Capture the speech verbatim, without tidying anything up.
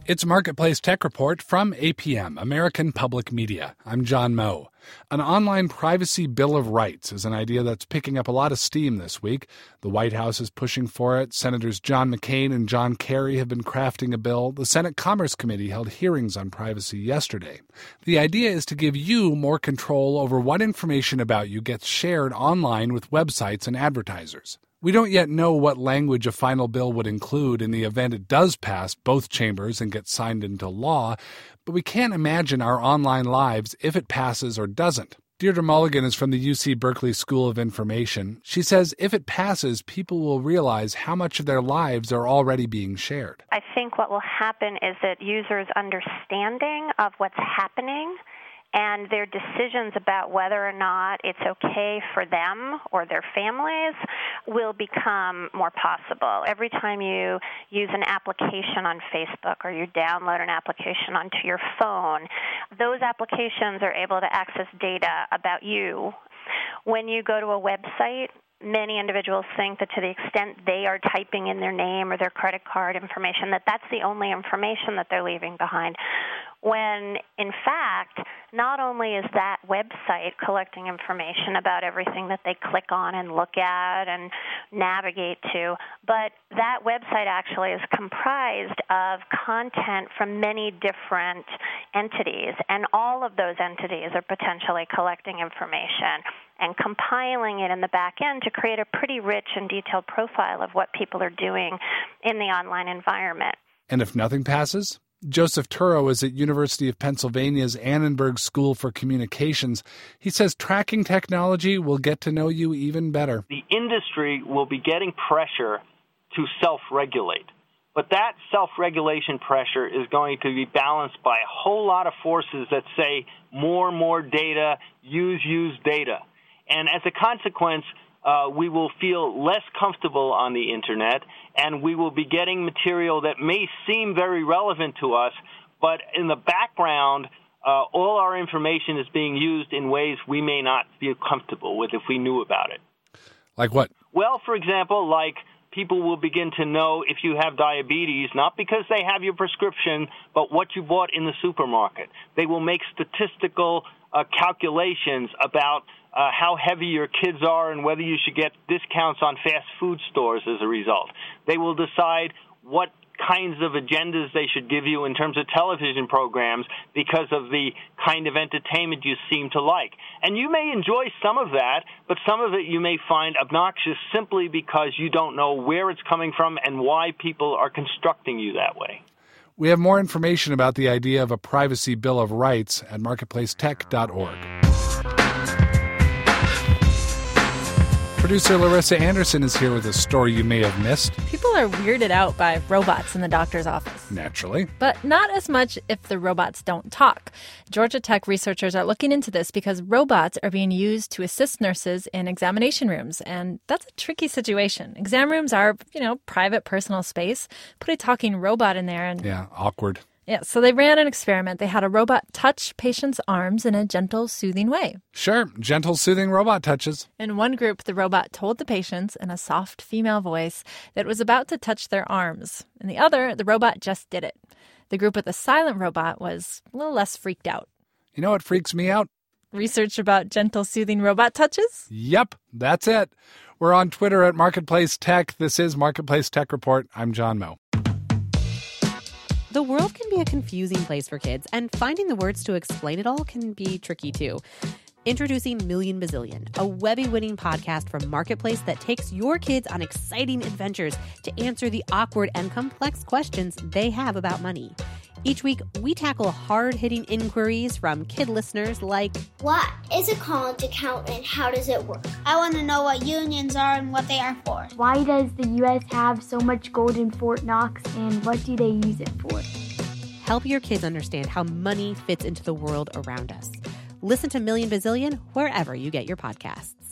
It's Marketplace Tech Report from A P M, American Public Media. I'm John Moe. An online privacy bill of rights is an idea that's picking up a lot of steam this week. The White House is pushing for it. Senators John McCain and John Kerry have been crafting a bill. The Senate Commerce Committee held hearings on privacy yesterday. The idea is to give you more control over what information about you gets shared online with websites and advertisers. We don't yet know what language a final bill would include in the event it does pass both chambers and gets signed into law, but we can't imagine our online lives if it passes or doesn't. Deirdre Mulligan is from the U C Berkeley School of Information. She says if it passes, people will realize how much of their lives are already being shared. I think what will happen is that users' understanding of what's happening and their decisions about whether or not it's okay for them or their families will become more possible. Every time you use an application on Facebook or you download an application onto your phone, those applications are able to access data about you. When you go to a website, many individuals think that to the extent they are typing in their name or their credit card information, that that's the only information that they're leaving behind. When, in fact, not only is that website collecting information about everything that they click on and look at and navigate to, but that website actually is comprised of content from many different entities, and all of those entities are potentially collecting information and compiling it in the back end to create a pretty rich and detailed profile of what people are doing in the online environment. And if nothing passes? Joseph Turo is at University of Pennsylvania's Annenberg School for Communications. He says tracking technology will get to know you even better. The industry will be getting pressure to self-regulate. But that self-regulation pressure is going to be balanced by a whole lot of forces that say more, more data, use, use data. And as a consequence, Uh, we will feel less comfortable on the Internet, and we will be getting material that may seem very relevant to us, but in the background, uh, all our information is being used in ways we may not feel comfortable with if we knew about it. Like what? Well, for example, like people will begin to know if you have diabetes, not because they have your prescription, but what you bought in the supermarket. They will make statistical uh, calculations about Uh, how heavy your kids are and whether you should get discounts on fast food stores as a result. They will decide what kinds of agendas they should give you in terms of television programs because of the kind of entertainment you seem to like. And you may enjoy some of that, but some of it you may find obnoxious simply because you don't know where it's coming from and why people are constructing you that way. We have more information about the idea of a privacy bill of rights at marketplace tech dot org. Producer Larissa Anderson is here with a story you may have missed. People are weirded out by robots in the doctor's office. Naturally. But not as much if the robots don't talk. Georgia Tech researchers are looking into this because robots are being used to assist nurses in examination rooms, and that's a tricky situation. Exam rooms are, you know, private personal space. Put a talking robot in there and... Yeah, awkward. Yeah, so they ran an experiment. They had a robot touch patients' arms in a gentle, soothing way. Sure, gentle, soothing robot touches. In one group, the robot told the patients in a soft female voice that it was about to touch their arms. In the other, the robot just did it. The group with the silent robot was a little less freaked out. You know what freaks me out? Research about gentle, soothing robot touches? Yep, that's it. We're on Twitter at Marketplace Tech. This is Marketplace Tech Report. I'm John Moe. The world can be a confusing place for kids, and finding the words to explain it all can be tricky too. Introducing Million Bazillion, a Webby-winning podcast from Marketplace that takes your kids on exciting adventures to answer the awkward and complex questions they have about money. Each week, we tackle hard-hitting inquiries from kid listeners like, what is a college account and how does it work? I want to know what unions are and what they are for. Why does the U S have so much gold in Fort Knox and what do they use it for? Help your kids understand how money fits into the world around us. Listen to Million Bazillion wherever you get your podcasts.